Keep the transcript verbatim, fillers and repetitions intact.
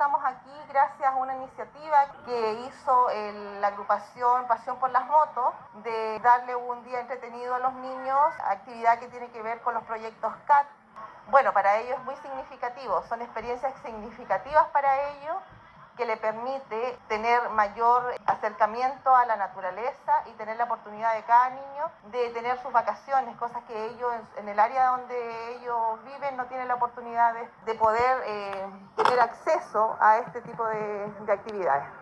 estamos aquí gracias a una iniciativa que hizo el, la agrupación Pasión por las Motos, de darle un día entretenido a los niños, actividad que tiene que ver con los proyectos C A T. Bueno, para ellos es muy significativo, son experiencias significativas para ellos, que le permite tener mayor acercamiento a la naturaleza y tener la oportunidad de cada niño de tener sus vacaciones, cosas que ellos en el área donde ellos viven no tienen la oportunidad de, de poder eh, tener acceso a este tipo de, de actividades.